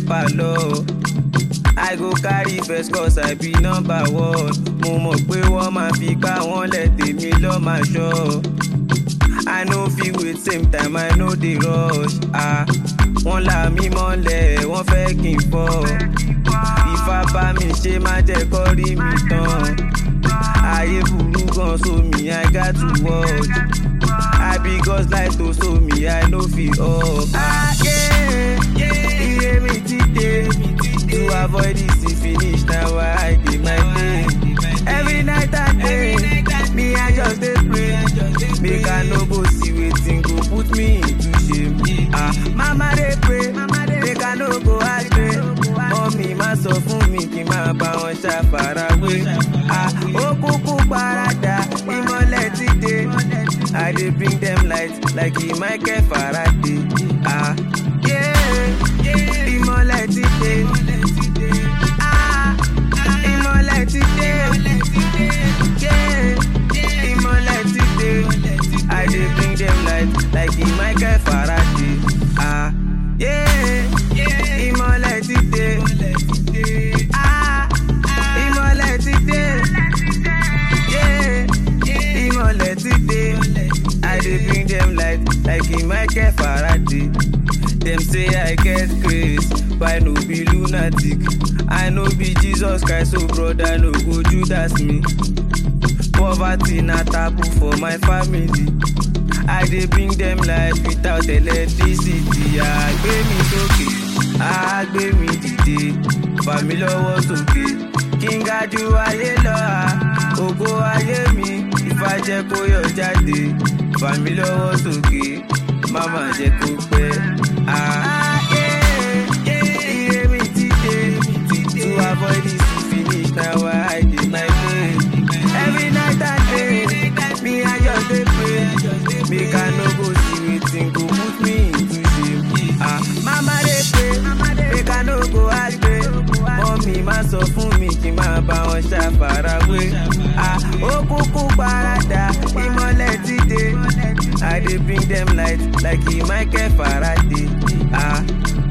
nepa lọ. I go carry first cause I be number one. Mo mọ̀ pé wọ́n máa fi gbá wọn lẹ̀ tèmi lọ́ máa ṣọ́. I no fit wait same time I no dey rush. Wọ́n là mí mọ́lẹ̀ wọ́n fẹ́ kí n fọ́. Ifá bá mi ṣe má jẹ́ kó rí mi tán. Ayé burú gan so mi I got to watch. I be God's light to so me I no fit off. Iye mi ti dé. To avoid this finish now I dey my day. Every night and day, me I just dey pray. Make I no go see wetin go put me into shame. Mama dey pray, make I no go astray. Mommy má sọ fún mi kí n má bá wọn ṣàfarawé. Ó kúkú parada, ìmọ́lẹ̀ ti dé. I dey bring them light like Michael Faraday. Ìmọ́lẹ̀ ti dé. Ìmọ́lẹ̀ ti dé. Ìmọ́lẹ̀ ti dé. I dey bring them light like Michael Faraday. Ìmọ́lẹ̀ ti dé. Ìmọ́lẹ̀ ti dé. Ìmọ́lẹ̀ ti dé. I dey bring them light like Michael Faraday. Them say I get grace, but I no be lunatic. I no be Jesus Christ, so brother no go Judas me. Poverty na taboo for my family. I dey bring them light without electricity. Gbé mi sókè, gbé mi dìde, fà mí lọ́wọ́ sókè. Kí n ga ju ayé lọ, ògo ayé mi, Ifá jẹ́ kó yọ jáde. Fà mí lọ́wọ́ sókè, má mà jẹ́ kó pẹ́. Iye mi ti dé. To avoid this finish now I dey my way. Every night and day, me I just dey pray. Make I no go see wetin go put me into shame. Mama dey pray, make I no go astray. Mommy má sọ fún mi kí n má bá wọn ṣàfarawé. Ó kúkú parada, ìmọ́lẹ̀ ti dé. I dey bring them light like Michael Faraday.